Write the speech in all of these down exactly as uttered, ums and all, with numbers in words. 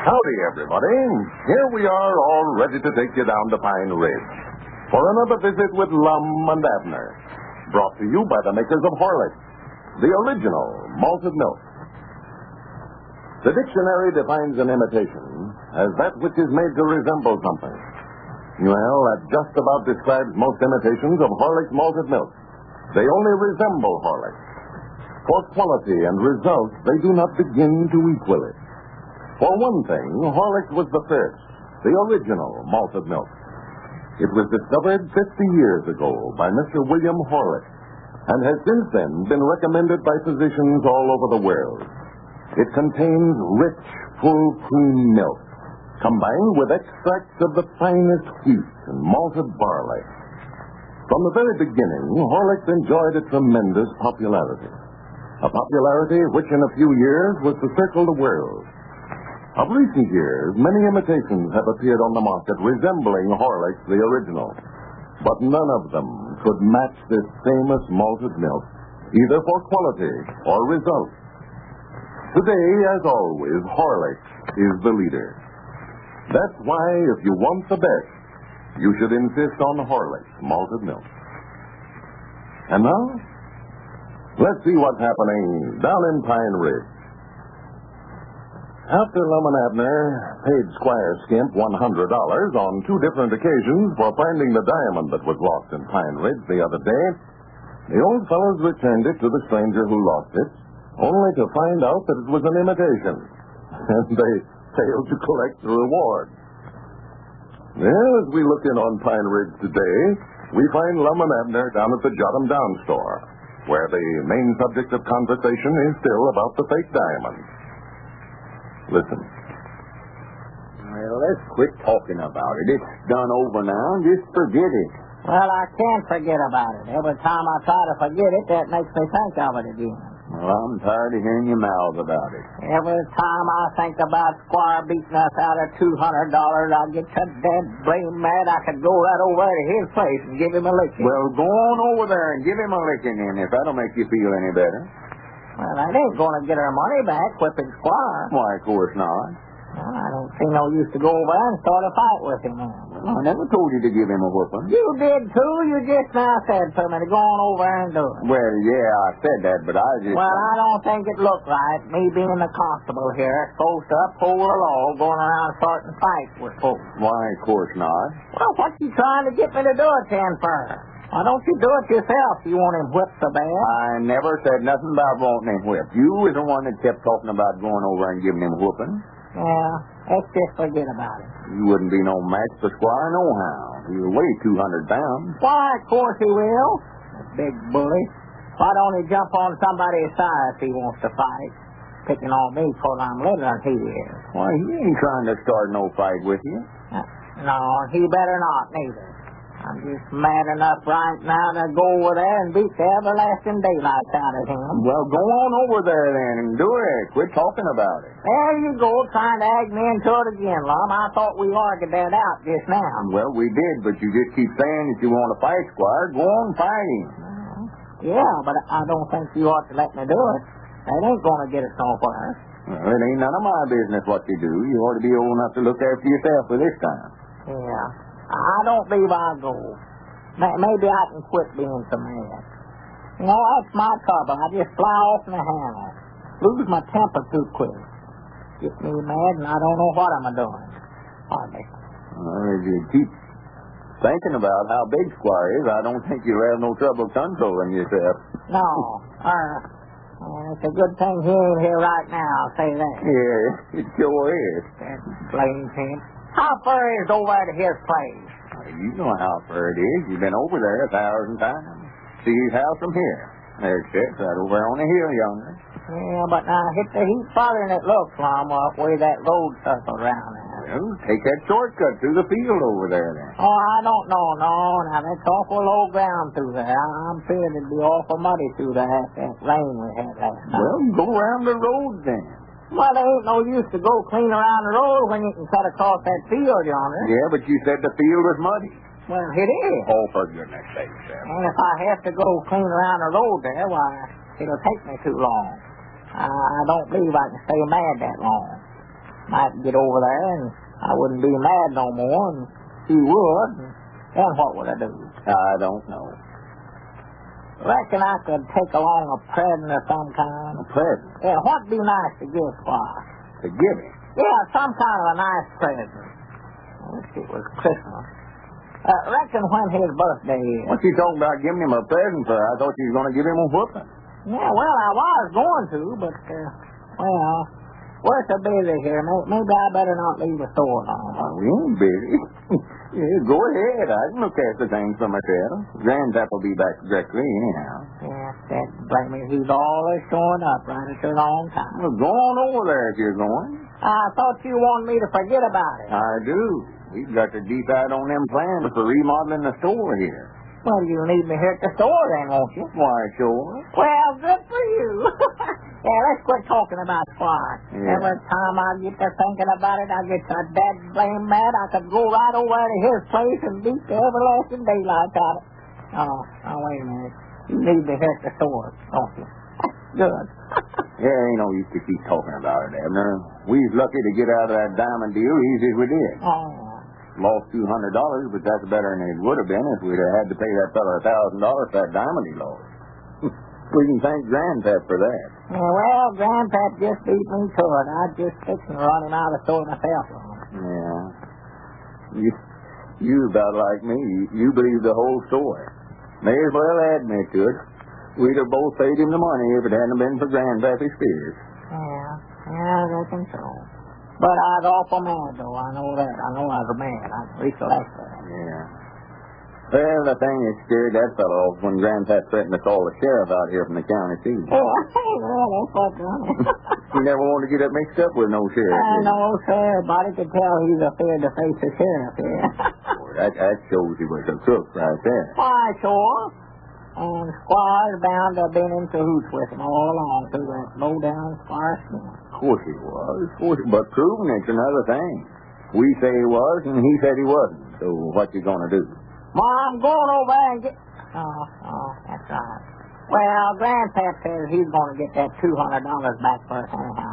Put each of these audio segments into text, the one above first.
Howdy, everybody. Here we are, all ready to take you down to Pine Ridge for another visit with Lum and Abner, brought to you by the makers of Horlicks, the original malted milk. The dictionary defines an imitation as that which is made to resemble something. Well, that just about describes most imitations of Horlicks malted milk. They only resemble Horlicks. For quality and results, they do not begin to equal it. For one thing, Horlicks was the first, the original malted milk. It was discovered fifty years ago by Mister William Horlicks and has since then been recommended by physicians all over the world. It contains rich, full cream milk, combined with extracts of the finest wheat and malted barley. From the very beginning, Horlicks enjoyed a tremendous popularity. A popularity which in a few years was to circle the world. Of recent years, many imitations have appeared on the market resembling Horlicks, the original. But none of them could match this famous malted milk, either for quality or result. Today, as always, Horlicks is the leader. That's why, if you want the best, you should insist on Horlicks malted milk. And now, let's see what's happening down in Pine Ridge. After Lum and Abner paid Squire Skimp one hundred dollars on two different occasions for finding the diamond that was lost in Pine Ridge the other day, the old fellows returned it to the stranger who lost it, only to find out that it was an imitation, and they failed to collect the reward. Well, as we look in on Pine Ridge today, we find Lum and Abner down at the Jot 'em Down store, where the main subject of conversation is still about the fake diamond. Listen. Well, let's quit talking about it. It's done over now. Just forget it. Well, I can't forget about it. Every time I try to forget it, that makes me think of it again. Well, I'm tired of hearing your mouth about it. Every time I think about Squire beating us out of two hundred dollars, I get so dead blame mad I could go right over to his place and give him a licking. Well, go on over there and give him a licking in if that'll make you feel any better. Well, I ain't going to get our money back whipping Squire. Why, of course not. Well, I don't see no use to go over there and start a fight with him. Well, I never told you to give him a whooping. You did, too. You just now said to me to go on over there and do it. Well, yeah, I said that, but I just... Well, I don't think it looked right, me being the constable here, supposed to uphold the law, going around starting fights with folks. Why, of course not. Well, what you trying to get me to do it then for? Why don't you do it yourself? You want him whipped so bad? I never said nothing about wanting him whipped. You was the one that kept talking about going over and giving him a whooping. Yeah, let's just forget about it. You wouldn't be no match for Squire nohow. He would weigh two hundred pounds. Why, of course he will. That big bully. Why don't he jump on somebody's side if he wants to fight? Picking on me because I'm littler than he is. Why, he ain't trying to start no fight with you. Uh, no, he better not, neither. I'm just mad enough right now to go over there and beat the everlasting daylights out of him. Well, go on over there then and do it. Quit talking about it. There you go, trying to ag me into it again, Lum. I thought we argued that out just now. Well, we did, but you just keep saying that you want to fight Squire. Go on fighting. Uh, yeah, but I don't think you ought to let me do it. That ain't going to get us nowhere. Well, it ain't none of my business what you do. You ought to be old enough to look after yourself for this time. Yeah. I don't believe I'll go. Maybe I can quit being so mad. You know, that's my trouble. I just fly off in the handle. Lose my temper too quick. Get me mad and I don't know what I'm doing. Hardly. Well, if you keep thinking about how big Squire is, I don't think you'll have no trouble controlling yourself. No. Uh, uh, it's a good thing he ain't here right now, I'll say that. Yeah, it sure is. That blamed him. How far is it over to his place? Well, you know how far it is. You've been over there a thousand times. See his house from here. There it sits, right over on the hill yonder. Yeah, but now hit the heat farther than it looks, Lum, up where that road circled around there. Well, take that shortcut through the field over there then. Oh, I don't know, no. Now, that's awful low ground through there. I'm fearing it'd be awful muddy through there after that rain we had last night. Well, go around the road then. Well, there ain't no use to go clean around the road when you can cut across that field yonder. Yeah, but you said the field was muddy. Well, it is. Oh, for goodness sake, Sam. And if I have to go clean around the road there, why, it'll take me too long. I, I don't believe I can stay mad that long. might get over there, and I wouldn't be mad no more, and she would. And then what would I do? I don't know. Reckon I could take along a present of some kind. A present? Yeah, what'd be nice to give Squire? To give him? Yeah, some kind of a nice present. I wish it was Christmas. Uh, reckon when his birthday is. What you talking about giving him a present for? I thought you were going to give him a whooping. Yeah, well, I was going to, but, uh, well, we're so busy here. Maybe I better not leave the store long. Oh, we ain't busy. Yeah, go ahead. I can look after things for myself. Grandpap will be back directly anyhow. Yeah, that blame me. He's always showing up right at the wrong time. Well, go on over there if you're going. I thought you wanted me to forget about it. I do. We've got to decide on them plans for remodeling the store here. Well, you need me here at the store then, won't you? Why, sure. Well, good for you. Yeah, let's quit talking about Squire. Yeah. Every time I get to thinking about it, I get so dead blame mad I could go right over to his place and beat the everlasting daylight out of it. Oh, oh, wait a minute. You need me here at the store, don't you? Good. Yeah, ain't no use to keep talking about it, Abner. We was lucky to get out of that diamond deal easy as we did. Oh, Lost two hundred dollars, but that's better than it would have been if we'd have had to pay that fella a thousand dollars for that diamond he lost. We can thank Grandpap for that. yeah, well, Grandpap just beat me to it. I just fixed and run him out of the store myself. Yeah. You, you about like me. You, you believe the whole story. May as well admit to it. We'd have both paid him the money if it hadn't been for Grandpappy Spears. Yeah, yeah, I reckon so. But I was awful mad, though. I know that. I know I was mad. I recollect that. Yeah. Well, the thing that scared that fellow off when Grandpap threatened to call the sheriff out here from the county, too. Yeah, well, that's what done it. He never wanted to get up mixed up with no sheriff. I know, sir. Everybody could tell he's afraid to face the sheriff here. Boy, that, that shows he was a crook right there. Why, sure. And Squire's bound to have been in cahoots with him all along through that low-down Squire Smith. Of course he was. Of course, but proving it's another thing. We say he was, and he said he wasn't. So what you gonna do? Ma, I'm going over there and get... Oh, oh, that's right. Well, Grandpap says he's going to get that two hundred dollars back for us anyhow.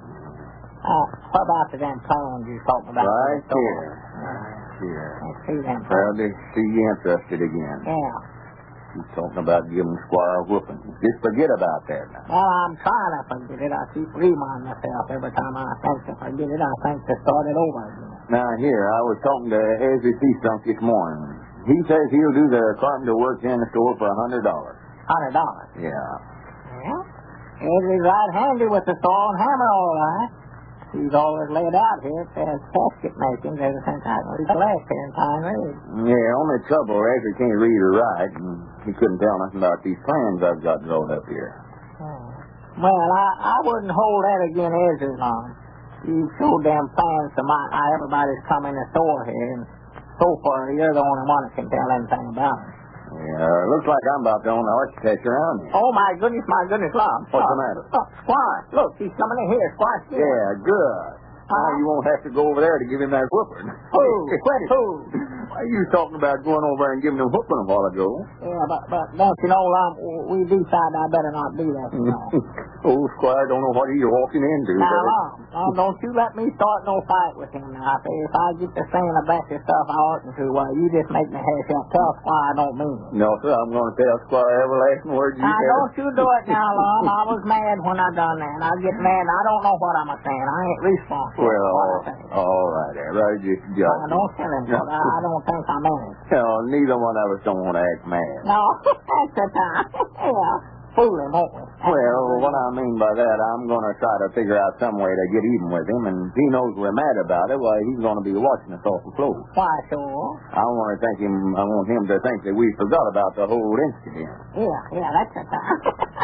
Uh, what about the damn plans you're talking about? Right the store? here. Right here. Let's see them. Well, they see you interested again. Yeah. He's talking about giving Squire a whooping. Just forget about that now. Well, I'm trying to forget it. I keep reminding myself every time I think to forget it, I think to start it over again. Now, here, I was talking to Ezra Seastunk this morning. He says he'll do the carpenter work here in the store for a hundred dollars. Hundred dollars? Yeah. Yeah. Ezra's right handy with the saw and hammer, all right. He's always laid out here at the casket making ever since I left here in Pine Ridge. Yeah, only trouble, Ezra can't read or write, and he couldn't tell nothing about these plans I've got drawn up here. Hmm. Well, I, I wouldn't hold that again Ezra long. You showed them plans to my, how everybody's come in the store here, and so far you're the only one that can tell anything about it. Yeah, looks like I'm about the only architect around here. Oh, my goodness, my goodness, Lord. What's the matter? Oh, Squire, look, he's coming in here. Squire, see him. Yeah, good. Now you won't have to go over there to give him that whooping. Who? Quit who? Why, you was talking about going over there and giving him a whooping a while ago. Yeah, but, but don't you know, um, we decided I better not do that, you know. Old Squire don't know what he's walking into. Now, Lum, Lum, don't you let me start no fight with him now. If, if I get to saying a batch of stuff I oughtn't to, well, you just make me hash out. Tell Squire I don't mean it. No, sir, I'm going to tell Squire every last word you now, tell. don't you do it now, Lum. I was mad when I done that. I get mad and I don't know what I'm saying. I ain't responsible Well, for what all, I say. all right, there. Right, just judge. Now, don't tell him, but I, I don't think I meant it. No, neither one of us don't want to act mad. No, that's the time. Yeah, fool him, won't we? That's Well, the what I mean by that, I'm going to try to figure out some way to get even with him, and if he knows we're mad about it, why, he's going to be watching us awful close. Why, sure. I want to think him, I want him to think that we forgot about the whole incident. Yeah, yeah, that's the time.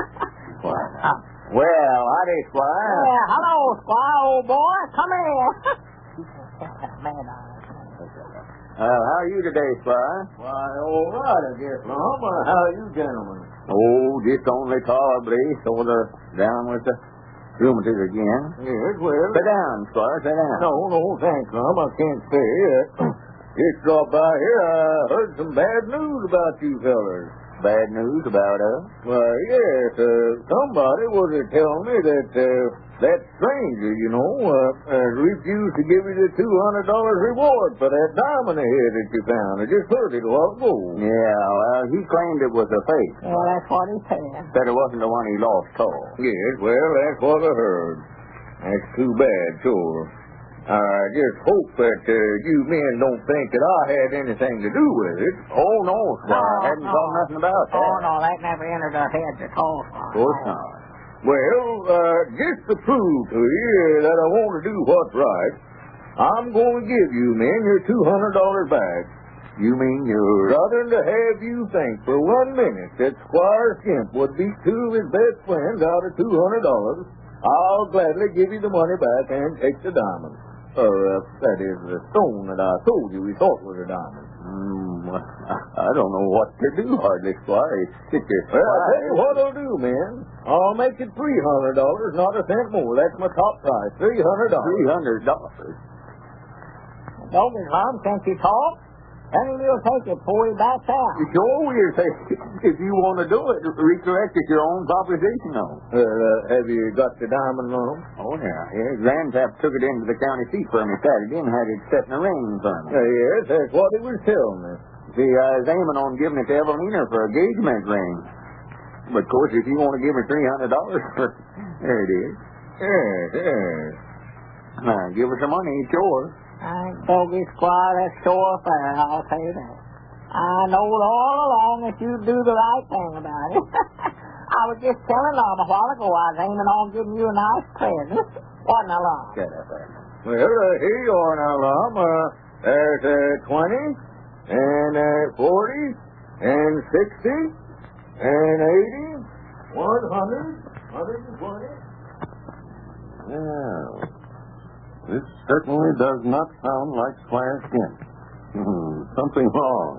Well, uh, well, howdy, Squire. yeah, hello, Squire, old boy. Come here. Man, I... Uh, how are you today, Squire? Why, all right, I guess, Lum. Uh, how are you gentlemen? Oh, just only tolerably, sort of down with the rheumatiz again. Yes, well... Sit down, Squire, sit down. No, no, thanks, Lum. I can't say it. Just dropped by here. I heard some bad news about you fellers. Bad news about us? Why, yes, uh, somebody was uh, telling me that uh, that stranger, you know, uh, uh, refused to give you the two hundred dollars reward for that diamond head that you found. I just heard it a while ago. Yeah, well, he claimed it was a fake. Well, that's what he said. Said it wasn't the one he lost told. Yes, well, that's what I heard. That's too bad, sure. I just hope that uh, you men don't think that I had anything to do with it. Oh, no, Squire. No, I hadn't no. thought nothing about that. Oh, no, that never entered our heads at all. Of course not. Well, uh, just to prove to you that I want to do what's right, I'm going to give you men your two hundred dollars back. You mean you're... Rather than to have you think for one minute that Squire Skimp would beat two of his best friends out of two hundred dollars, I'll gladly give you the money back and take the diamond. Or, uh, that is, the stone that I told you we thought was a diamond. Mm, I don't know what to do, hardly, Squire. It's your Well, I'll tell you what I'll do, man. I'll make it three hundred dollars, not a cent more. That's my top price, three hundred dollars. Three hundred dollars. Don't be alarmed, can't you talk? Then we'll take it before he backs out. Sure, we'll say, if you want to do it, recorrect at your own proposition on. Well, uh, have you got the diamond on them? Oh, yeah. Yeah, Grandpap took it into the county seat for me Saturday and had it set in a ring for me. Uh, yes, that's what he was telling me. See, I was aiming on giving it to Evelina for a engagement ring. But, of course, if you want to give her three hundred dollars, there it is. Yes, yes. Now, give her some money, it's yours. I ain't Bogey Squire, that's sure fair, I'll tell you that. I knowed all along that you'd do the right thing about it. I was just telling Lum a while ago I was aiming on giving you a nice present. Wasn't I, Lum? Shut up, Ed. Well, uh, here you are now, Lum. Uh, there's uh, twenty, and uh, forty, and sixty, and eighty, one hundred, one hundred twenty. Yeah. This certainly does not sound like Squire Skimp. Hmm, something wrong.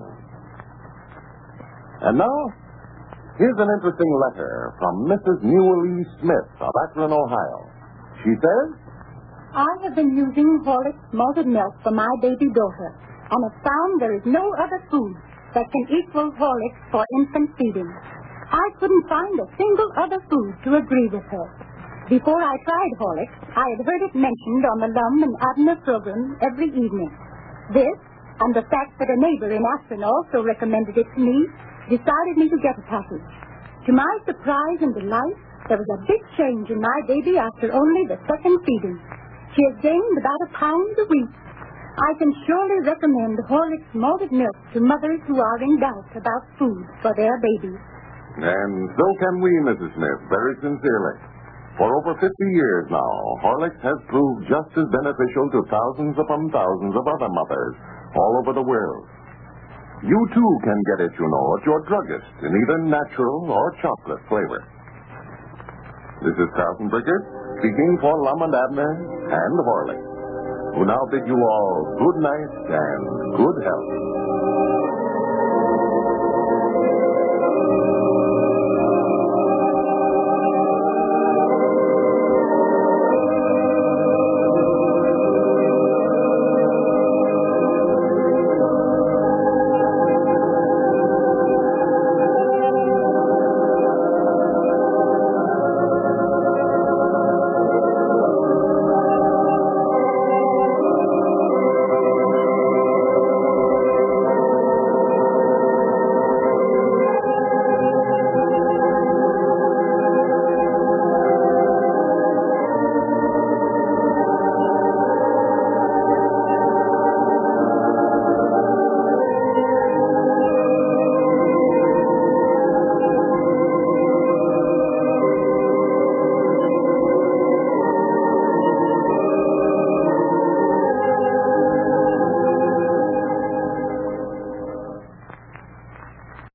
And now, here's an interesting letter from Missus Newell Smith of Akron, Ohio. She says, I have been using Horlick's malted milk for my baby daughter, and have found there is no other food that can equal Horlicks for infant feeding. I couldn't find a single other food to agree with her. Before I tried Horlicks, I had heard it mentioned on the Lum and Abner program every evening. This, and the fact that a neighbor in Akron also recommended it to me, decided me to get a package. To my surprise and delight, there was a big change in my baby after only the second feeding. She has gained about a pound a week. I can surely recommend Horlicks malted milk to mothers who are in doubt about food for their babies. and so can we, Missus Smith, very sincerely. For over fifty years now, Horlicks has proved just as beneficial to thousands upon thousands of other mothers all over the world. You, too, can get it, you know, at your druggist in either natural or chocolate flavor. This is Carlton Brickert, speaking for Lum and Abner and Horlicks, who now bid you all good night and good health.